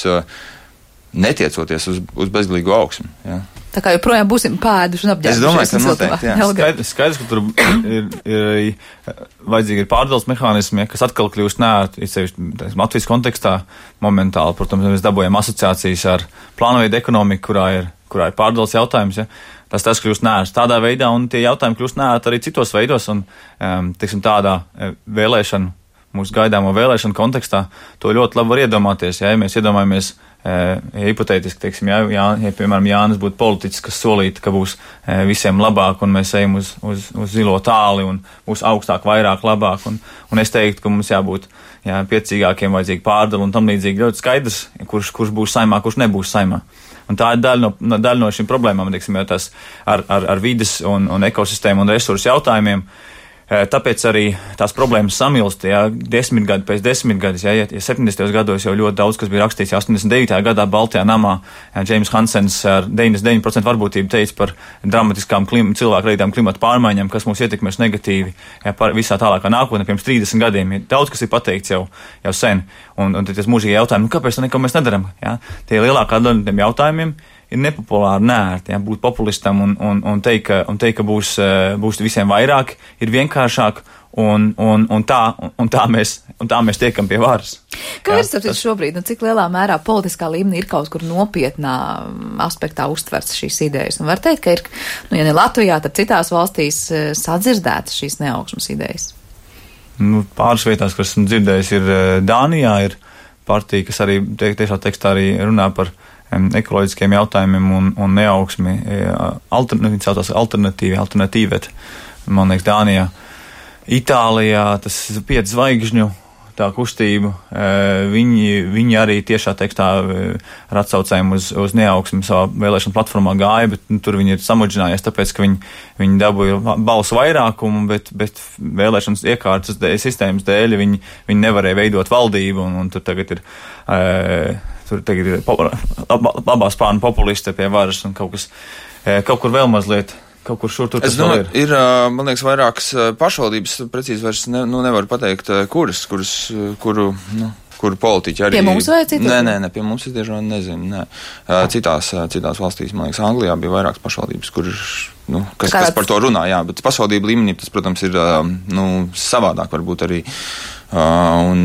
[SPEAKER 6] netiecoties uz, uz bezgalīgu augsmi. Ja.
[SPEAKER 2] Tā kā joprojām būsim pēduši un apģērbušies.
[SPEAKER 6] Es domāju, ka noteikti, jā.
[SPEAKER 5] Skaidrs, skaidrs, ka tur ir, ir vajadzīgi ir pārdales mehānismi, kas atkal kļūst neērti, ir sevišķi Latvijas kontekstā momentāli. Protams, mēs dabūjam asociācijas ar plānveidu ekonomiku, kurā ir, kurā ir pārdales jautājums, ja. Tas tas kļūst neērts tādā veidā, un tie jautājumi kļūst neērti arī citos veidos, un, um, teiksim, tādā vēlēšanu, mūsu gaidāmo vēlēšanu kontekstā, to ļoti labi var iedomāties, ja, ja mēs iedomājamies, ja hipotētiski, teiksim, ja, ja, ja piemēram, Jānis būtu politiķis, kas solītu, ka būs e, visiem labāk, un mēs ejam uz, uz, uz zilo tāli, un būs augstāk, vairāk, labāk, un, un es teiktu, ka mums jābūt jā, piecīgākiem, vajadzīgi pārdali, un tam līdzīgi ļoti skaidrs, kurš, kurš būs saimā, kurš nebūs saimā. Un tā ir daļa no, daļa no šīm problēmām, teiksim, jau tas ar, ar, ar vides un, un ekosistēmu un resursu jautājumiem. Tāpēc arī tās problēmas samilst, ja desmit gadi pēc desmit gadus, ja, ja septiņdesmitajos gados jau ļoti daudz, kas bija rakstīts, ja astoņdesmit devītajā gadā Baltijā namā, ja, Džeims Hansens ar deviņdesmit deviņu procentu varbūtību teica par dramatiskām klim, cilvēku radītām klimata pārmaiņām, kas mūs ietekmēs negatīvi, ja, par visā tālākā nākotnē, pirms trīsdesmit gadiem. Ja, daudz, kas ir pateikts jau, jau sen, un, un tas mūžīgi jautājumi, nu kāpēc neko mēs nedaram? Ja? Tie lielākā daļa tiem jautājumiem ir nepopulāri, neērti, ja, būt populistam un, un, un teikt, ka, un teikt, ka būs, būs visiem vairāk, ir vienkāršāk, un, un, un, tā, un, tā mēs, un tā mēs tiekam pie varas.
[SPEAKER 2] Kā ir tas šobrīd, un cik lielā mērā politiskā līmenī ir kaut kur nopietnā aspektā uztverts šīs idejas? Un var teikt, ka ir, nu, ja ne Latvijā, tad citās valstīs sadzirdētas šīs neaugsmas idejas?
[SPEAKER 5] Nu, pāris vietās, kas esmu dzirdējis, ir Dānijā, ir partija, kas arī tiešā tekstā arī runā par ekoloģiskiem jautājumiem un, un neaugsmi, altern, viņi saucās alternatīvi, alternatīvet, man liekas, Dānijā. Itālijā tas piec zvaigžņu tā kustība, viņi, viņi arī tiešā tekstā ar atsaucēm uz, uz neaugsmi savā vēlēšanu platformā gāja, bet nu, tur viņi ir samudžinājies, tāpēc, ka viņi, viņi dabūja balsu vairākumu, bet, bet vēlēšanas iekārtas dēļ, sistēmas dēļ viņi, viņi nevarēja veidot valdību, un, un tur tagad ir Tur tagad ir labā spārna populisti pie varas un kaut kas, kaut kur vēl mazliet, kaut kur šur tur tas
[SPEAKER 6] es domāju,
[SPEAKER 5] vēl
[SPEAKER 6] ir. Ir, man liekas, vairākas pašvaldības, precīzi vairs ne, nu, nevaru pateikt, kuras, kuras, kuru, nu, kur politiķi arī...
[SPEAKER 2] Pie mums vai citur?
[SPEAKER 6] Nē, nē, ne, pie mums es tieši nezinu, nē. Citās, citās valstīs, man liekas, Anglijā bija vairākas pašvaldības, kur, nu, kas, kas par to runā, jā, bet pašvaldību līmenī tas, protams, ir, nu, savādāk varbūt arī. Un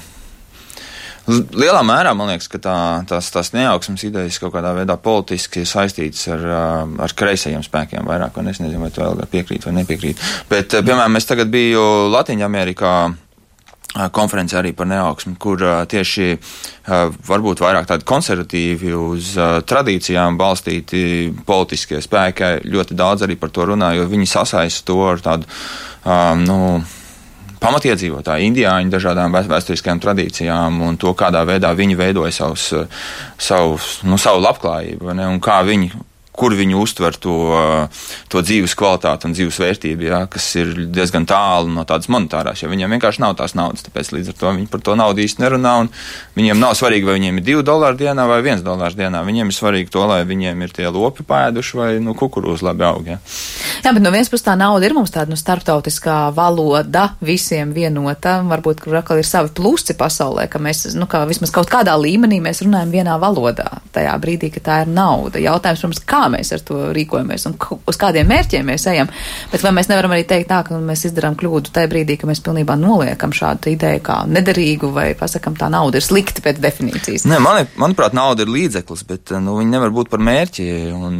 [SPEAKER 6] lielā mērā, man liekas, ka tā, tās, tās neaugsmas idejas kaut kādā veidā politiski ir saistītas ar, ar kreisajiem spēkiem vairāk, un es nezinu, vai tu vēl piekrīt vai nepiekrīt. Bet, piemēram, es tagad biju Latvijā Amerikā konferencē arī par neaugsmi, kur tieši varbūt vairāk tādi konservatīvi uz tradīcijām balstīti politiskie spēki ļoti daudz arī par to runā, jo viņi sasaista to ar tādu, nu, pamatiedzīvotāji, indiāņu dažādām vēsturiskajām tradīcijām un to, kādā veidā viņi veidoja savus, savus, nu, savu labklājību, ne, un kā viņi, kur viņi uztver to, to dzīves kvalitāti un dzīves vērtību, ja, kas ir diezgan tālu no tādas monetārās, jo viņiem vienkārši nav tās naudas, tāpēc līdz ar to viņi par to naudu īsti nerunā, un viņiem nav svarīgi, vai viņiem ir divi dolāri dienā vai viens dolārs dienā, viņiem ir svarīgi to, lai viņiem ir tie lopi pēduši vai, nu, kukurūzi labi aug, ja.
[SPEAKER 2] Jā, bet no viens puses tā nauda ir mums tāda, nu, starptautiskā valoda, visiem vienota, varbūt, kur atkal ir savi plusi pasaulē, ka mēs, nu, kā vismaz kaut kādā līmenī mēs runājam vienā valodā, tajā brīdī, ka tā ir nauda. Jautājums, protams, kā mēs ar to rīkojamies un uz kādiem mērķiem mēs ejam, bet vai mēs nevaram arī teikt tā, ka mēs izdarām kļūdu tajā brīdī, ka mēs pilnībā noliekam šādu ideju kā nederīgu vai pasakam, tā nauda ir slikta pēc definīcijas?
[SPEAKER 6] Nē, man, manuprāt, nauda ir līdzeklis, bet, nu, viņi nevar būt par mērķi, un,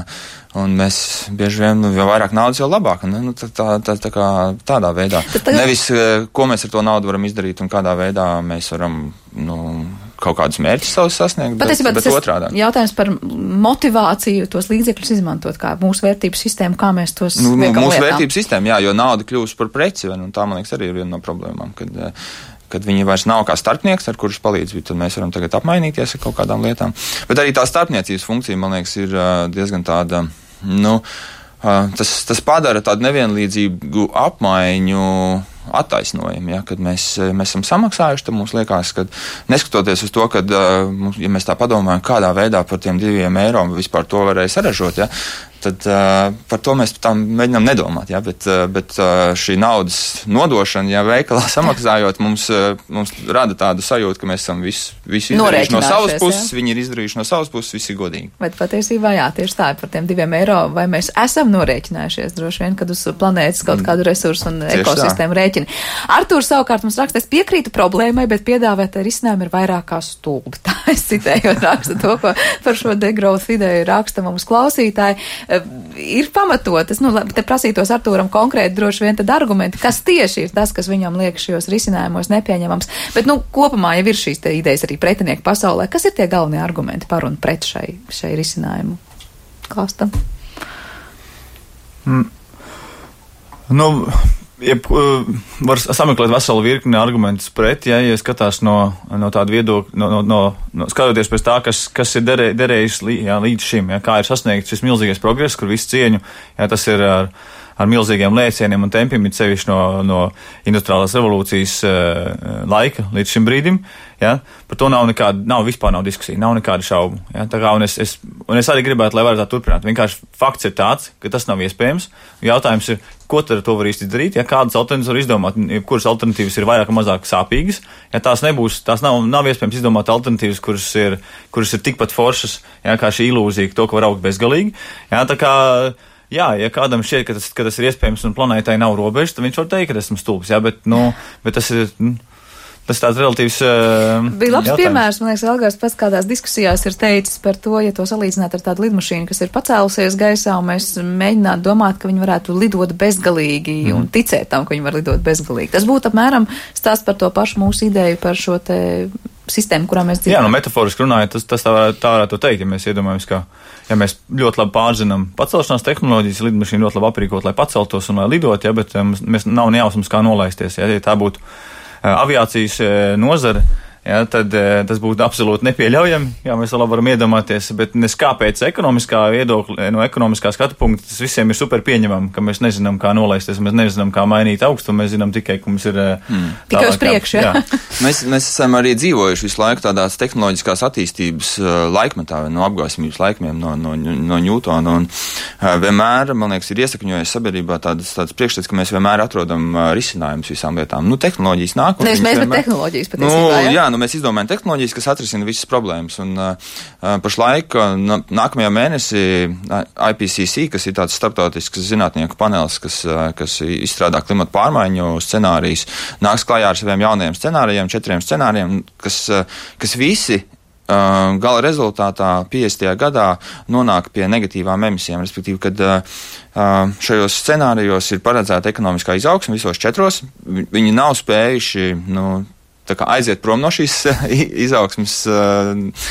[SPEAKER 6] un mēs bieži vien, nu, jo vairāk naudas, jau labāk, un, nu, tā, tā, tā, tā kā tādā veidā. Tagad... Nevis, ko mēs ar to naudu varam izdarīt un kādā veidā mēs varam, nu, kaut kādus mērķus savus sasniegt, bet,
[SPEAKER 2] Patiesībā,
[SPEAKER 6] bet otrādāk.
[SPEAKER 2] Jautājums par motivāciju tos līdzekļus izmantot, kā mūsu vērtību sistēmu, kā mēs tos
[SPEAKER 6] nu,
[SPEAKER 2] liekam
[SPEAKER 6] mūsu
[SPEAKER 2] lietām.
[SPEAKER 6] Vērtību sistēma, jā, jo nauda kļūst par preci, un tā, man liekas, arī ir viena no problēmām, kad, kad viņi vairs nav kā starpnieks, ar kurš palīdz, tad mēs varam tagad apmainīties ar kaut kādām lietām. Bet arī tā starpniecības funkcija, man liekas, ir diezgan tāda, nu, tas, tas padara tādu nevienlīdzīgu apmaiņu attaisnojumi, ja, kad mēs, mēs esam samaksājuši, tad mums liekas, ka neskatoties uz to, ka, ja mēs tā padomājam, kādā veidā par tiem diviem eiro vispār to varēja saražot, ja, tad uh, par to mēs tā mēģinām nedomāt, ja, bet, uh, bet uh, šī naudas nodošana, ja veikalā samaksājot, mums, uh, mums rada tādu sajūtu, ka mēs esam visu, visu izdarījuši no savas puses, ja? Viņi ir izdarījuši no savas puses, viss ir godīgi.
[SPEAKER 2] Bet patiesībā, jā, tieši tā, par tiem diviem eiro, vai mēs esam norēķinājušies droši vien, kad uz planētas kaut kādu resursu un tieši ekosistēmu rēķini. Artūrs savukārt mums raksta, es piekrītu problēmai, bet piedāvāt risinājumi ir vairāk kā stulbi. Tā es citēju, raksta to, ko par šo degrowth ideju raksta mums klausītāji. Ir pamatotas, nu, te prasītos Artūram konkrēti droši vien tad argumenti, kas tieši ir tas, kas viņam liek šajos risinājumos nepieņemams. Bet, nu, kopumā jau ir šīs te idejas arī pretinieku pasaulē. Kas ir tie galvenie argumenti par un pret šai, šai risinājumu klāstam?
[SPEAKER 5] Mm. Nu, ja, var sameklēt veselu virkni argumentus pret, ja, ja skatās no, no tāda viedokļa, no, no, no, skatoties pēc tā, kas, kas ir derē, derējis lī, jā, līdz šim, ja, kā ir sasniegts šis milzīgais progress, kur visu cieņu, ja, tas ir ar, ar milzīgiem lēcieniem un tempiem, it sevišķi no, no industriālās revolūcijas uh, laika līdz šim brīdim, ja, par to nav nekāda, nav vispār nav diskusija, nav nekāda šaubu, ja, tā kā, un es, es, un es arī gribētu, lai varētu tā turpināt. Vienkārši fakts ir tāds, ka tas nav iespējams. Jautājums ir, ko tad ar to var īsti darīt, ja kādas alternatīvas var izdomāt, kuras alternatīvas ir vairāk un mazāk sāpīgas, ja tās nebūs, tās nav, nav iespējams izdomāt alternatīvas, kuras ir, kuras ir tikpat foršas, ja, kā šī ilūzija, to, ka var augt bezgalīgi, ja, tā kā, jā, ja kādam šķiet, ka tas, ka tas ir iespējams un planētai nav robežas, tad viņš var teikt, ka esmu stulbs, ja, bet, nu, bet tas ir, nu, tas tāds relatīvs uh,
[SPEAKER 2] bija labs
[SPEAKER 5] jautājums.
[SPEAKER 2] Piemērs, man liekas, Elgars pats kādās diskusijās ir teicis par to, ja to salīdzināt ar tādu lidmašīnu, kas ir pacēlusies gaisā, un mēs mēģinātu domāt, ka viņi varētu lidot bezgalīgi mm. un ticēt tam, ka viņi var lidot bezgalīgi. Tas būtu apmēram stāsts par to pašu mūsu ideju par šo te sistēmu, kurā mēs dzīvojam.
[SPEAKER 5] Jā, nu metaforiski runājot, tas, tas tā, varētu, tā varētu teikt, ja mēs iedomājamies, ka ja mēs ļoti labi pārzinām pacelšanās tehnoloģijas, lidmašīnu ļoti labi aprīkot, lai paceltos un lai lidot, ja, bet mēs nav nejausmas kā nolaisties, ja, ja tā būtu aviācijas nozare, ja, tad tas būtu absolūti nepieļaujami, jā, mēs vēl varam iedomāties, bet nes kāpēc ekonomiskā viedokļa, no ekonomiskā skatu punkta, tas visiem ir super pieņemami, ka mēs nezinām, kā nolaisties, mēs nezinām, kā mainīt augstumu, mēs zinām tikai, ka mums ir mm.
[SPEAKER 2] tikai uz priekšu, jā. jā.
[SPEAKER 6] mēs, mēs esam arī dzīvojuši visu laiku tādās tehnoloģiskās attīstības laikmetā, no apgāzības laikmiem, no, no, no Ņūtona, un vienmēr, man liekas, ir iesakņojies sabiedrībā tādas, tādas priekšstats, ka mēs vienmēr atrodam risinājumus visām lietām. Nu, tehnoloģijas nāk.
[SPEAKER 2] Nevis mēs,
[SPEAKER 6] vienmēr...
[SPEAKER 2] bet tehnoloģijas patiesībā,
[SPEAKER 6] nu, jā, nu mēs izdomājam tehnoloģijas, kas atrisina visas problēmas. Un uh, pašlaik uh, nākamajā mēnesī I P C C, kas ir tāds starptautisks zinātnieku panelis, kas, uh, kas izstrādā klimata pārmaiņu scenārijus, nāks klajā ar saviem jaunajiem scenārijiem, četriem scenārijiem, kas, uh, kas visi Uh, gala rezultātā piecdesmitajā gadā nonāk pie negatīvām emisijām, respektīvi, kad uh, šajos scenārijos ir paredzēta ekonomiskā izaugsme visos četros, viņi nav spējuši, nu, tā kā aiziet prom no šīs izaugsmes, uh,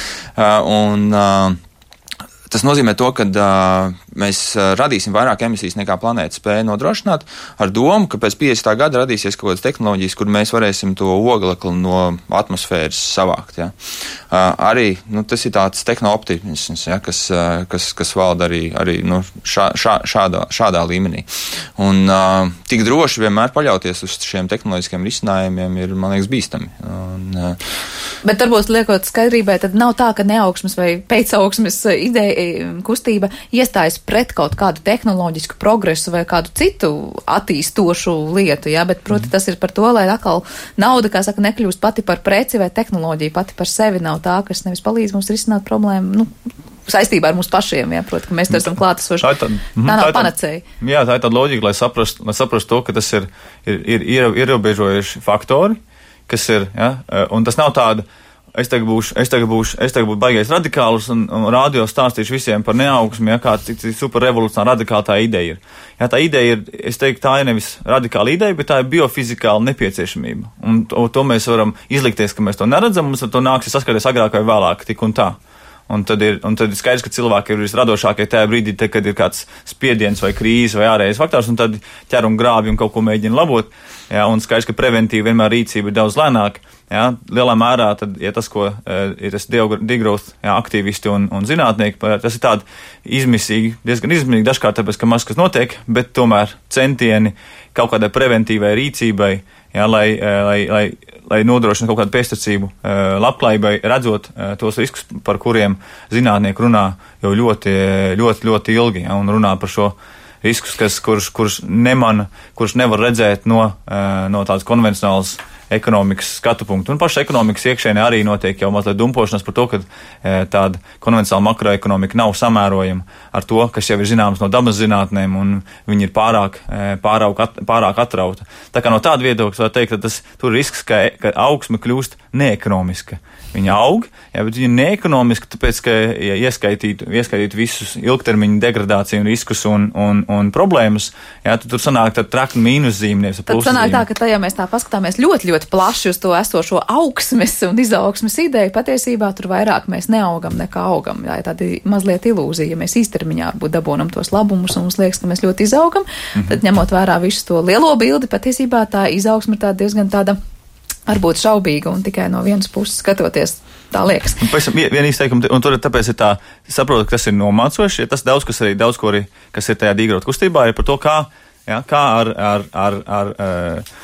[SPEAKER 6] uh, un uh, tas nozīmē to, ka uh, mēs uh, radīsim vairāk emisijas nekā planēta spēja nodrošināt, ar domu, ka pēc piecdesmitā gada radīsies kaut kādas tehnoloģijas, kur mēs varēsim to oglekli no atmosfēras savākt. Ja. Uh, arī nu, tas ir tāds tehno-optimisms, ja, kas, uh, kas, kas valda arī, arī nu, šā, šā, šādā, šādā līmenī. Un uh, tik droši vienmēr paļauties uz šiem tehnoloģiskiem risinājumiem ir, man liekas, bīstami. Un, uh,
[SPEAKER 2] Bet varbūt liekot skaidrībai, tad nav tā, ka neaugsmes vai pēcaugsmes ideja kustība iestājas pret kaut kādu tehnoloģisku progresu vai kādu citu attīstošu lietu, jā, bet, proti, tas ir par to, lai atkal nauda, kā saka, nekļūst pati par preci vai tehnoloģiju, pati par sevi nav tā, kas nevis palīdz mums risināt problēmu, nu, saistībā ar mums pašiem, jā, proti, ka mēs te esam klātesoši. Tā, tā, tā nav tā panacēja.
[SPEAKER 5] Jā, tā ir tāda loģika, lai saprastu, lai saprastu to, ka tas ir, ir, ir ierobežojuši faktori, kas ir, jā, un tas nav tāda, Es tagad būšu, es tagad būšu, es tagad būšu baigais radikāls un, un rādio stāstīšu visiem par neaugsmi, ja, kā cik super revolucionāra radikāla tā ideja ir. Ja, tā ideja ir, es teiktu, tā ir nevis radikāla ideja, bet tā ir biofizikāla nepieciešamība. Un to, to mēs varam izlikties, ka mēs to neredzam, mums ar to nāks saskaties agrāk vai vēlāk, tik un tā. Un tad, ir, un tad ir skaidrs, ka cilvēki ir visradošākie tajā brīdī, te, kad ir kāds spiediens vai krīze vai ārējais faktors, un tad ķer un grābi un kaut ko mēģina labot. Jā, un skaidrs, ka preventīva vienmēr rīcība ir daudz lēnāka. Jā, lielā mērā tad, ja tas, ko ir tas degrowth aktīvisti un, un zinātnieki, tas ir tādi izmisīgi, diezgan izmisīgi, dažkārt tāpēc, ka maz kas notiek, bet tomēr centieni kaut kādai preventīvai rīcībai, jā, lai, lai, lai, lai nodrošina kaut kādu pēctecību labklājībai, redzot tos riskus, par kuriem zinātnieki runā jau ļoti, ļoti, ļoti ilgi, jā, un runā par šo riskus, kas, kurš, kurš, nemana, kurš nevar redzēt no, no tādas konvencionālas ekonomikas skatu punktu. Un paša ekonomikas iekšēnē arī notiek jau mazliet dumpošanas par to, ka e, tāda konvencionāla makroekonomika nav samērojama ar to, kas jau ir zināms no dabas zinātnēm, un viņi ir pārāk, e, pārāk, at, pārāk atrauta. Tā kā no tāda viedokļa var teikt, ka tas tur ir risks, ka, ka augsme kļūst neekonomiska. Viņa aug, jā, bet viņa neekonomiska, tāpēc, ka ja ieskaitītu, ieskaitītu visus ilgtermiņu degradāciju un riskus un, un, un problēmas, jā, tad tur sanāk tā trakna mīnuszīme, nevis
[SPEAKER 2] plusi. Tad sanāk tā, ka tajā mēs tā paskatāmies ļoti, ļoti plaši uz to esošo augsmes un izaugsmes ideju, patiesībā tur vairāk mēs neaugam nekā augam. Jā, tāda mazliet ilūzija, ja mēs īstermiņā varbūt dabūnam tos labumus un mums liekas, ka mēs ļoti izaugam, mm-hmm. tad ņemot vērā visu to lielo bildi, patiesībā tā izaugsme ir tāda diezgan tāda varbūt šaubīga un tikai no vienas puses skatoties, tā liekas.
[SPEAKER 5] Un pēc tam vien izteikumi, un tur tāpēc ir tā, saprotu, ka tas ir nomācoši, ja tas daudz, kas arī daudz, ko arī, kas ir tajā degrowth kustībā, ir par to, kā, ja, kā ar, ar, ar, ar, ar,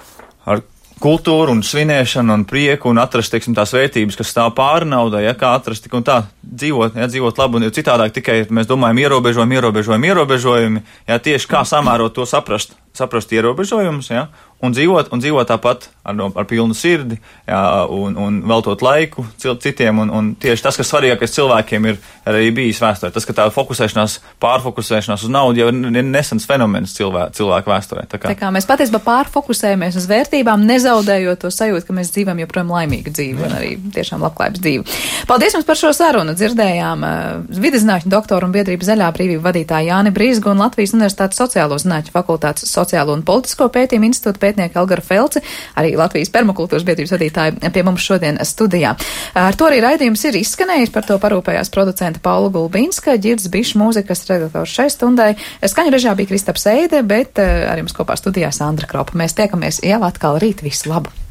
[SPEAKER 5] ar kultūru un svinēšanu un prieku un atrast, teiksim, tās vērtības, kas stāv pāri naudai, ja, kā atrast tik un tā dzīvot, ja, dzīvot labi, un citādāk tikai mēs domājam ierobežojumi, ierobežojumi, ierobežojumi, ja, tieši kā samērot to saprast, saprast ierobežojumus, ja, un dzīvot, un dzīvot tāpat ar, ar pilnu sirdi, jā, un, un veltot laiku citiem, un, un tieši tas, kas svarīgākais cilvēkiem ir arī bijis vēsturē. Tas, ka tā fokusēšanās, pārfokusēšanās uz naudu jau ir nesens fenomens cilvēku, cilvēku vēsturē. Tā kā.
[SPEAKER 2] tā kā mēs patiesībā pārfokusējamies uz vērtībām, nezaudējot to sajūtu, ka mēs dzīvam joprojām laimīgu dzīvi un arī tiešām labklājības dzīvi. Paldies jums par šo sarunu. Dzirdējām uh, videzinātņu doktoru un biedrību Zaļā brīvība vadītāju Jāni Brīzgu un Latvijas Universitātes sociālo zinātņu fakultātes sociālo un politisko pētījumu institūta pētnieka Elgara Felci, arī Latvijas permakultūras biedrības vadītāja pie mums šodien studijā. Ar to arī raidījums ir izskanējis, par to parūpējās producenta Paula Gulbinska, Ģirds Bišs, mūzikas redaktors šai stundai. Skaņu režā bija Kristaps Eide, bet arī mums kopā studijā Sandra Kropa. Mēs tiekamies jau atkal rīt. Visu labu!